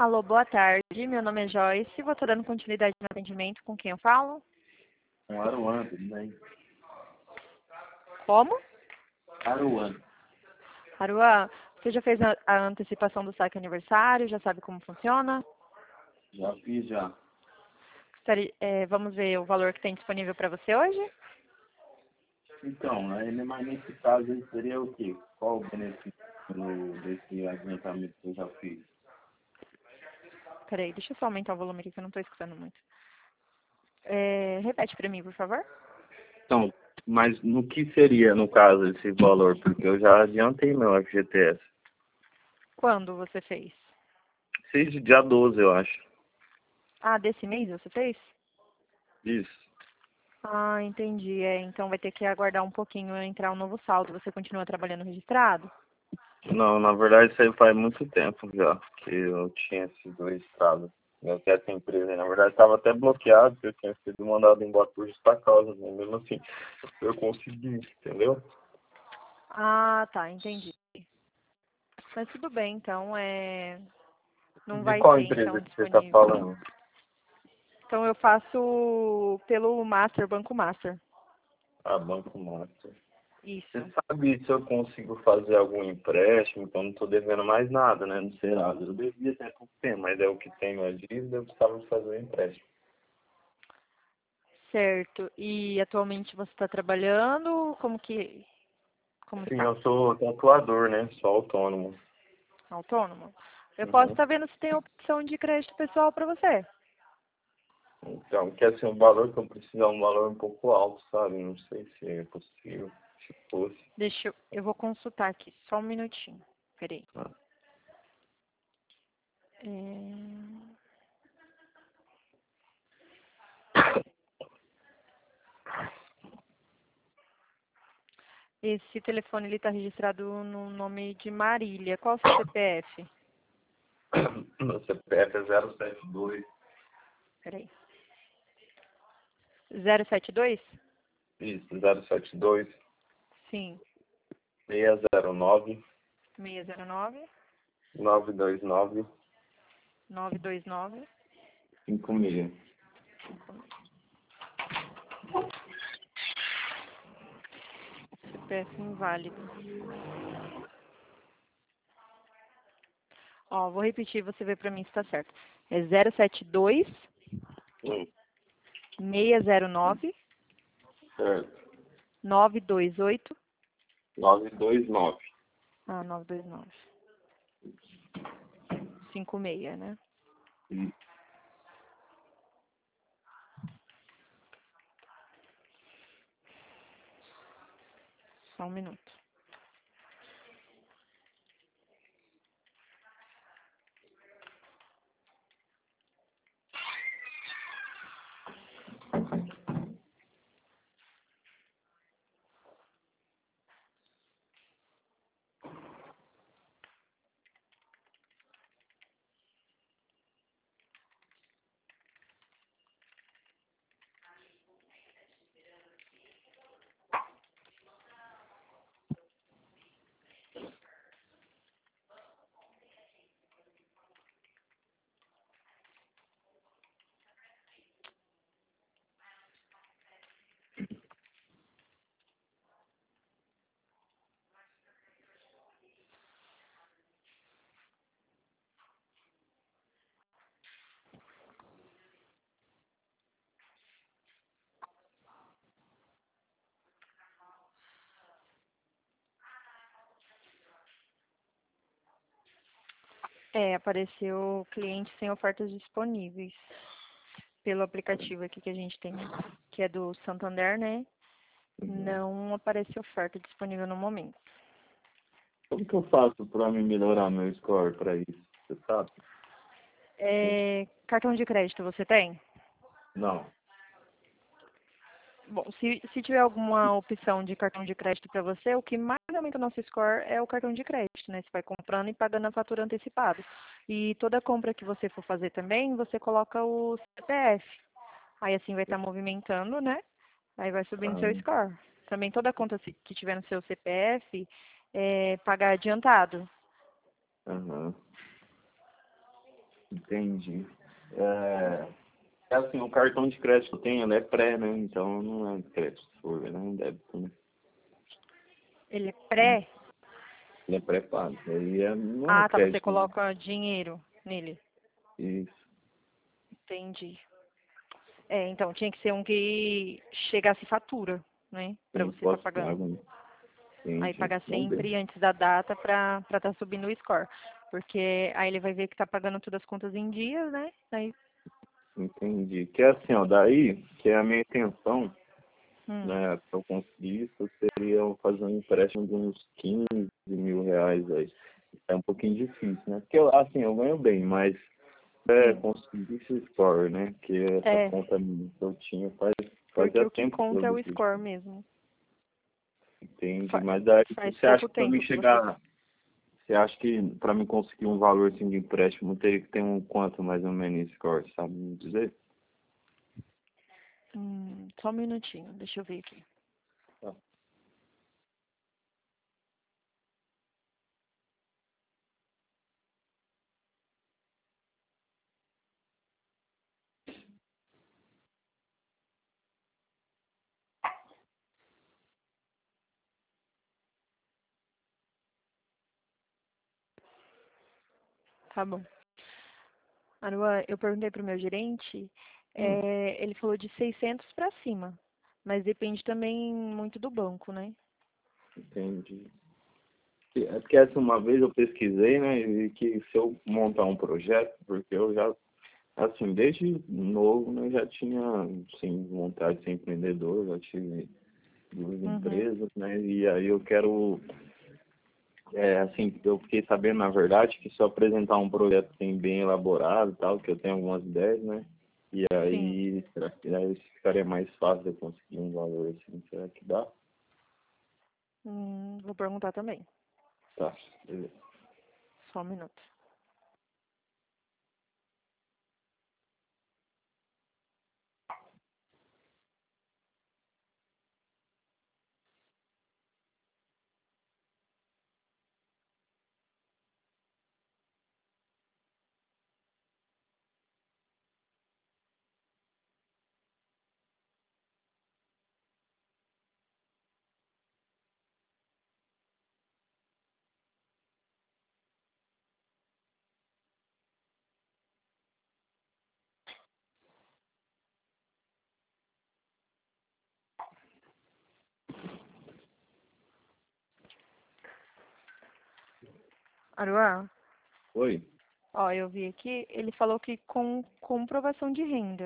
Alô, boa tarde. Meu nome é Joyce. Vou estar dando continuidade no atendimento. Com quem eu falo? Com Aruan, tudo bem? Como? Aruan. Aruan, você já fez a antecipação do saque aniversário? Já sabe como funciona? Já fiz já. Vamos ver o valor que tem disponível para você hoje? Então, mas nesse caso aí seria o quê? Qual o benefício desse adiantamento que eu já fiz? Peraí, deixa eu só aumentar o volume aqui que eu não estou escutando muito. Repete para mim, por favor. Então, mas no que seria, no caso, esse valor? Porque eu já adiantei meu FGTS. Quando você fez? Fiz dia 12, eu acho. Ah, desse mês você fez? Isso. Ah, entendi. Então vai ter que aguardar um pouquinho entrar um novo saldo. Você continua trabalhando registrado? Não, na verdade isso aí faz muito tempo já que eu tinha sido registrado. Eu até essa empresa aí, na verdade, estava até bloqueado, porque eu tinha sido mandado embora por justa causa, né? Mesmo assim, eu consegui, entendeu? Ah, tá, entendi. Mas tudo bem, então não De vai qual ter empresa então que você está disponível. falando? Então eu faço pelo Master, Banco Master. Ah, Banco Master. Você Isso. sabe se eu consigo fazer algum empréstimo, então não estou devendo mais nada, né? No Serasa. Eu devia ter pouco tempo, mas é o que tenho a dívida, eu precisava fazer o empréstimo. Certo. E atualmente você está trabalhando? Como Sim, está? eu sou tatuador, né? Sou autônomo. Autônomo? Eu posso Uhum. estar vendo se tem opção de crédito pessoal para você. Então, quer ser um valor que eu preciso, é um valor um pouco alto, sabe? Não sei se é possível, se fosse. Eu vou consultar aqui, só um minutinho. Peraí. Ah, É, Esse telefone ele está registrado no nome de Marília. Qual o seu CPF? Meu CPF é 072, Peraí. 072? isso, 072 Sim. 609 609 929 929 56. CPF inválido. Ó, vou repetir, você vê pra mim se tá certo. É 072 Hum, 609 certo. 928. 929. 929. 56, né? Hum. Só um minuto. Apareceu cliente sem ofertas disponíveis pelo aplicativo aqui que a gente tem, que é do Santander, né? Não aparece oferta disponível no momento. Como que eu faço para me melhorar meu score para isso? Você sabe? Cartão de crédito você tem? Não. Bom, se tiver alguma opção de cartão de crédito para você, o que mais aumenta o nosso score é o cartão de crédito, né? Você vai comprando e pagando a fatura antecipada. E toda compra que você for fazer também, você coloca o CPF. Aí assim vai estar movimentando, né? Aí vai subindo seu Ah, score. Também toda conta que tiver no seu CPF, pagar adiantado. aham. Entendi. Assim, o cartão de crédito que eu tenho, ele é pré, né? Então não é crédito, se for ver, não é débito, né? Ele é pré? Ele é pré-pago. Aí não é Ah, tá, você crédito, né? coloca dinheiro nele. Isso. Entendi. Então tinha que ser um que chegasse fatura, né? Pra Sim, você estar pagando. pós-pago, né? Aí Entendi. pagar Vamos ver. sempre antes da data pra estar subindo o score. Porque aí ele vai ver que tá pagando todas as contas em dias, né? Aí, Entendi. Que é assim, ó, daí, que é a minha intenção, hum, né, se eu conseguir isso, seria eu fazer um empréstimo de uns 15 mil reais aí. É um pouquinho difícil, né? Porque, assim, eu ganho bem, mas sim. conseguir esse score, né? Que essa É, conta minha que eu tinha porque fazia o que tempo que eu conta é o decidi. score mesmo. Entende? Fa- Mas daí, Faz você acha pouco que para mim tempo que você. chegar, você acha que para mim conseguir um valor assim de empréstimo, teria que ter um quanto mais ou menos esse score, sabe me dizer? Só um minutinho, deixa eu ver aqui. Tá. Tá bom. Aruan, eu perguntei pro meu gerente, Hum, ele falou de 600 para cima, mas depende também muito do banco, né? entendi. É porque essa uma vez eu pesquisei, né, e vi que se eu montar um projeto, porque eu já, assim, desde novo, né, já tinha, assim, vontade de ser empreendedor, já tive duas Uhum, empresas, né, e aí eu quero, assim, eu fiquei sabendo, na verdade, que se eu apresentar um projeto, assim, bem elaborado e tal, que eu tenho algumas ideias, né, e sim. aí, será que aí ficaria mais fácil de eu conseguir um valor, assim, será que dá? Vou perguntar também. Tá, beleza. Só um minuto. Aruan, Oi? ó, eu vi aqui, ele falou que com comprovação de renda.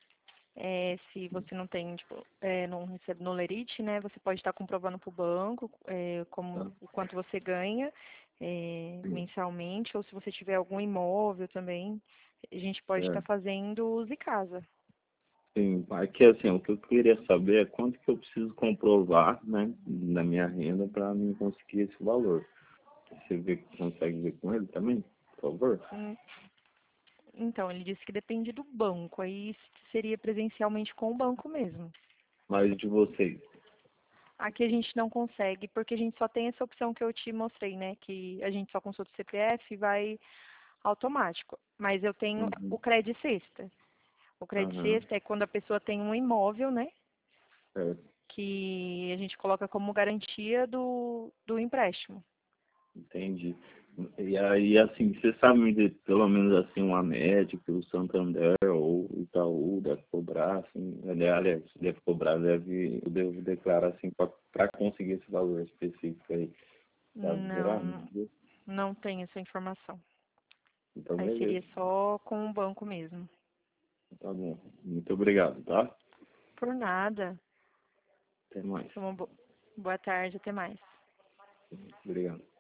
Se você não tem, tipo, não recebe no Lerite, né? Você pode estar comprovando para o banco Tá, como o quanto você ganha sim. mensalmente, ou se você tiver algum imóvel também, a gente pode estar Certo. fazendo uso casa. Sim, aqui assim, o que eu queria saber é quanto que eu preciso comprovar, né, na minha renda para mim conseguir esse valor. Você consegue ver com ele também, por favor? Hum, Então, ele disse que depende do banco, aí seria presencialmente com o banco mesmo. Mas de vocês. Aqui a gente não consegue, porque a gente só tem essa opção que eu te mostrei, né? Que a gente só consulta o CPF e vai automático. Mas eu tenho Uhum. o Credit Sexta. O Credit Aham, Sexta é quando a pessoa tem um imóvel, né? certo, Que a gente coloca como garantia do empréstimo. entendi. E aí, assim, você sabe me dizer, pelo menos assim, uma média que o Santander ou o Itaú deve cobrar, assim, aliás, deve cobrar, eu devo declarar, assim, para conseguir esse valor específico aí. Sabe, será? Não, não tem essa informação. Então, Aí beleza. seria só com o banco mesmo. Tá bom. Muito obrigado, tá? Por nada. Até mais. Boa tarde, até mais. Obrigado.